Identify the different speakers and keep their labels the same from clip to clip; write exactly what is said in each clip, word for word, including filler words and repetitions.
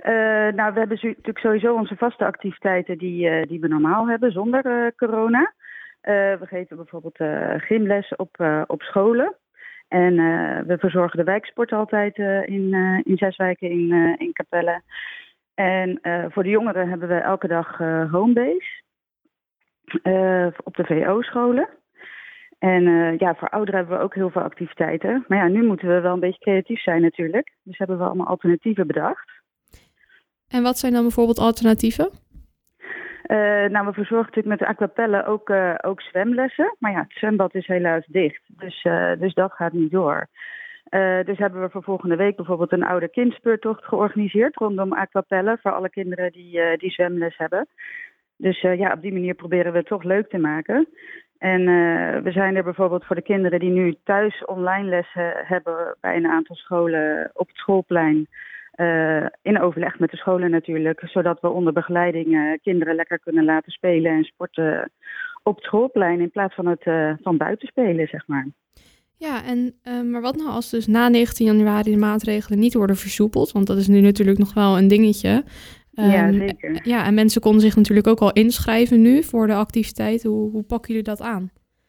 Speaker 1: Uh, nou, we hebben zu- natuurlijk sowieso onze vaste activiteiten die, uh, die we normaal hebben zonder uh, corona. Uh, we geven bijvoorbeeld uh, gymles op, uh, op scholen. En uh, we verzorgen de wijksport altijd uh, in, uh, in zes wijken in, uh, in Capelle. En uh, voor de jongeren hebben we elke dag uh, homebase uh, op de V O-scholen. En uh, ja, voor ouderen hebben we ook heel veel activiteiten. Maar ja, nu moeten we wel een beetje creatief zijn natuurlijk. Dus hebben we allemaal alternatieven bedacht.
Speaker 2: En wat zijn dan bijvoorbeeld alternatieven?
Speaker 1: Uh, nou, we verzorgen natuurlijk met de Aquapelle ook, uh, ook zwemlessen. Maar ja, het zwembad is helaas dicht. Dus, uh, dus dat gaat niet door. Uh, dus hebben we voor volgende week bijvoorbeeld een oude kindspeurtocht georganiseerd rondom Aquapelle. Voor alle kinderen die, uh, die zwemles hebben. Dus uh, ja, op die manier proberen we het toch leuk te maken. En uh, we zijn er bijvoorbeeld voor de kinderen die nu thuis online lessen hebben bij een aantal scholen op het schoolplein. Uh, in overleg met de scholen natuurlijk, zodat we onder begeleiding uh, kinderen lekker kunnen laten spelen en sporten op het schoolplein in plaats van het uh, van buiten spelen, zeg maar.
Speaker 2: Ja, en uh, maar wat nou als dus na negentien januari de maatregelen niet worden versoepeld? Want dat is nu natuurlijk nog wel een dingetje. Um,
Speaker 1: ja, zeker.
Speaker 2: Ja, en mensen konden zich natuurlijk ook al inschrijven nu voor de activiteiten. Hoe, hoe pakken jullie dat aan?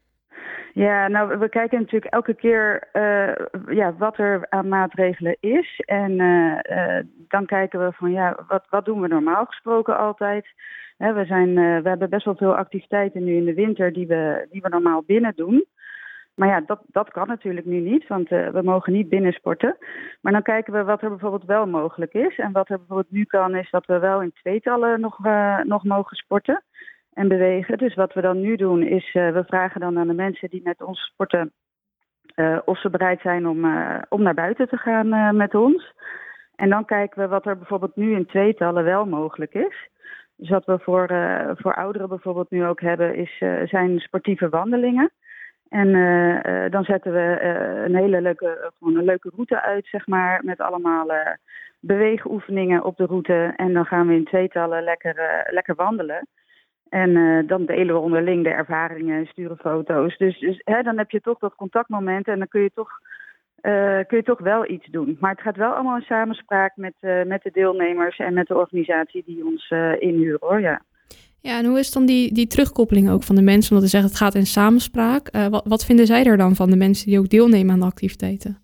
Speaker 1: Ja, nou, we kijken natuurlijk elke keer uh, ja, wat er aan maatregelen is. En uh, uh, dan kijken we van, ja, wat, wat doen we normaal gesproken altijd? He, we, zijn, uh, we hebben best wel veel activiteiten nu in de winter die we, die we normaal binnen doen. Maar ja, dat, dat kan natuurlijk nu niet, want uh, we mogen niet binnen sporten. Maar dan kijken we wat er bijvoorbeeld wel mogelijk is. En wat er bijvoorbeeld nu kan, is dat we wel in tweetallen nog, uh, nog mogen sporten en bewegen. Dus wat we dan nu doen is, uh, we vragen dan aan de mensen die met ons sporten uh, of ze bereid zijn om, uh, om naar buiten te gaan uh, met ons. En dan kijken we wat er bijvoorbeeld nu in tweetallen wel mogelijk is. Dus wat we voor, uh, voor ouderen bijvoorbeeld nu ook hebben, is, uh, zijn sportieve wandelingen. En uh, uh, dan zetten we uh, een hele leuke, uh, gewoon een leuke route uit, zeg maar, met allemaal uh, beweegoefeningen op de route. En dan gaan we in tweetallen lekker, uh, lekker wandelen. En uh, dan delen we onderling de ervaringen en sturen foto's. Dus, dus hè, dan heb je toch dat contactmoment en dan kun je toch, uh, kun je toch wel iets doen. Maar het gaat wel allemaal in samenspraak met, uh, met de deelnemers en met de organisatie die ons uh, inhuren, hoor, ja.
Speaker 2: Ja, en hoe is dan die, die terugkoppeling ook van de mensen? Want je zegt het gaat in samenspraak. Uh, wat, wat vinden zij er dan van, de mensen die ook deelnemen aan de activiteiten?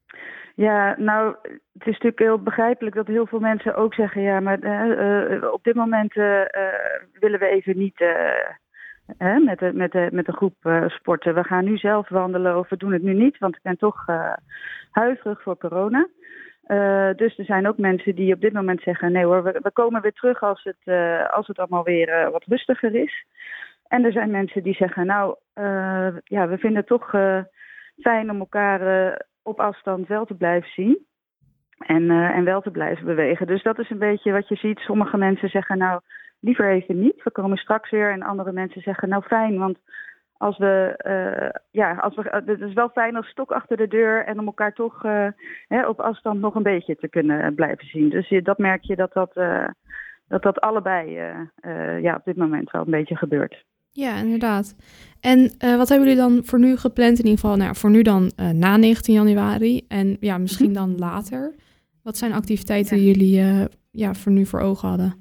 Speaker 1: Ja, nou, het is natuurlijk heel begrijpelijk dat heel veel mensen ook zeggen, ja, maar uh, uh, op dit moment uh, uh, willen we even niet uh, uh, met, de, met, de, met de groep uh, sporten. We gaan nu zelf wandelen of we doen het nu niet, want ik ben toch uh, huiverig voor corona. Uh, dus er zijn ook mensen die op dit moment zeggen, nee hoor, we, we komen weer terug als het, uh, als het allemaal weer uh, wat rustiger is. En er zijn mensen die zeggen, nou, uh, ja, we vinden het toch uh, fijn om elkaar uh, op afstand wel te blijven zien. En, uh, en wel te blijven bewegen. Dus dat is een beetje wat je ziet. Sommige mensen zeggen, nou, liever even niet. We komen straks weer. En andere mensen zeggen, nou fijn, want als we, uh, ja, als we, het is wel fijn als stok achter de deur en om elkaar toch uh, hè, op afstand nog een beetje te kunnen blijven zien. Dus je, dat merk je dat dat, uh, dat, dat allebei uh, uh, ja, op dit moment wel een beetje gebeurt.
Speaker 2: Ja, inderdaad. En uh, wat hebben jullie dan voor nu gepland? In ieder geval, nou, voor nu dan uh, na negentien januari en ja, misschien dan later. Wat zijn activiteiten
Speaker 1: ja.
Speaker 2: die jullie uh, ja, voor nu voor ogen hadden?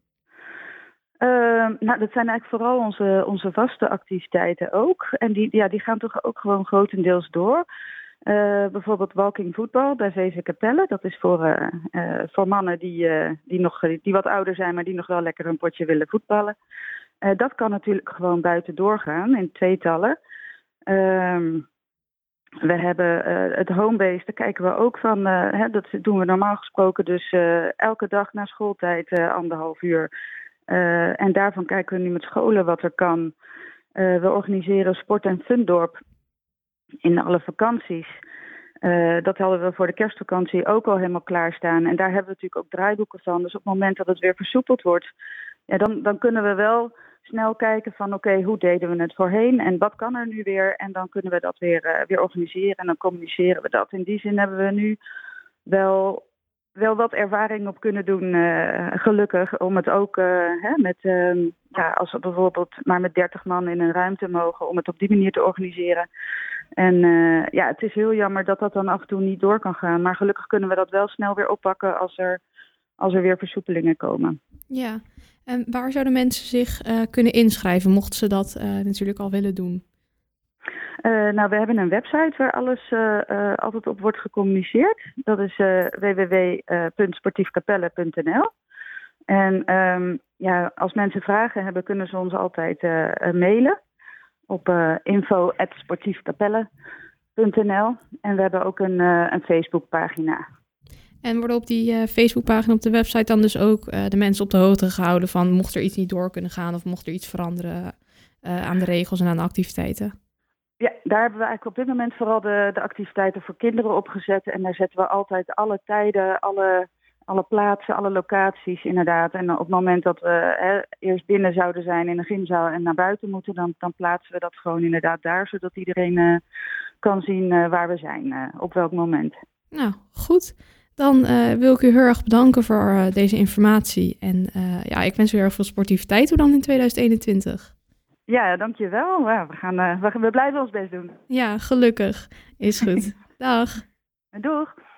Speaker 1: Uh, nou, dat zijn eigenlijk vooral onze, onze vaste activiteiten ook. En die, ja, die gaan toch ook gewoon grotendeels door. Uh, bijvoorbeeld walking voetbal bij V V Capelle. Dat is voor, uh, uh, voor mannen die, uh, die, nog, die wat ouder zijn, maar die nog wel lekker een potje willen voetballen. Uh, dat kan natuurlijk gewoon buiten doorgaan in tweetallen. Uh, we hebben uh, het homebase, daar kijken we ook van. Uh, hè, dat doen we normaal gesproken dus uh, elke dag na schooltijd uh, anderhalf uur. Uh, en daarvan kijken we nu met scholen wat er kan. Uh, we organiseren sport- en fundorp in alle vakanties. Uh, dat hadden we voor de kerstvakantie ook al helemaal klaarstaan. En daar hebben we natuurlijk ook draaiboeken van. Dus op het moment dat het weer versoepeld wordt, ja, dan, dan kunnen we wel snel kijken van oké, okay, hoe deden we het voorheen en wat kan er nu weer? En dan kunnen we dat weer, uh, weer organiseren en dan communiceren we dat. In die zin hebben we nu wel, wel wat ervaring op kunnen doen, uh, gelukkig. Om het ook uh, hè, met, uh, ja, als we bijvoorbeeld maar met dertig man in een ruimte mogen, om het op die manier te organiseren. En uh, ja, het is heel jammer dat dat dan af en toe niet door kan gaan. Maar gelukkig kunnen we dat wel snel weer oppakken als er als er weer versoepelingen komen.
Speaker 2: Ja, en waar zouden mensen zich uh, kunnen inschrijven, mochten ze dat uh, natuurlijk al willen doen?
Speaker 1: Uh, nou, we hebben een website waar alles uh, uh, altijd op wordt gecommuniceerd. Dat is uh, w w w punt sportiefkapelle punt n l. En um, ja, als mensen vragen hebben, kunnen ze ons altijd uh, uh, mailen op uh, info at sportiefkapelle punt n l. En we hebben ook een, uh, een Facebookpagina.
Speaker 2: En worden op die uh, Facebookpagina op de website dan dus ook uh, de mensen op de hoogte gehouden van mocht er iets niet door kunnen gaan of mocht er iets veranderen uh, aan de regels en aan de activiteiten?
Speaker 1: Ja, daar hebben we eigenlijk op dit moment vooral de, de activiteiten voor kinderen opgezet. En daar zetten we altijd alle tijden, alle, alle plaatsen, alle locaties inderdaad. En op het moment dat we hè, eerst binnen zouden zijn in een gymzaal en naar buiten moeten, dan, dan plaatsen we dat gewoon inderdaad daar, zodat iedereen uh, kan zien uh, waar we zijn, uh, op welk moment.
Speaker 2: Nou, goed. Dan uh, wil ik u heel erg bedanken voor uh, deze informatie. En uh, ja, ik wens u heel erg veel sportiviteit hoe dan in tweeduizend eenentwintig.
Speaker 1: Ja, dankjewel. Ja, we, gaan, uh, we, we blijven ons best doen.
Speaker 2: Ja, gelukkig. Is goed. Dag.
Speaker 1: Doeg.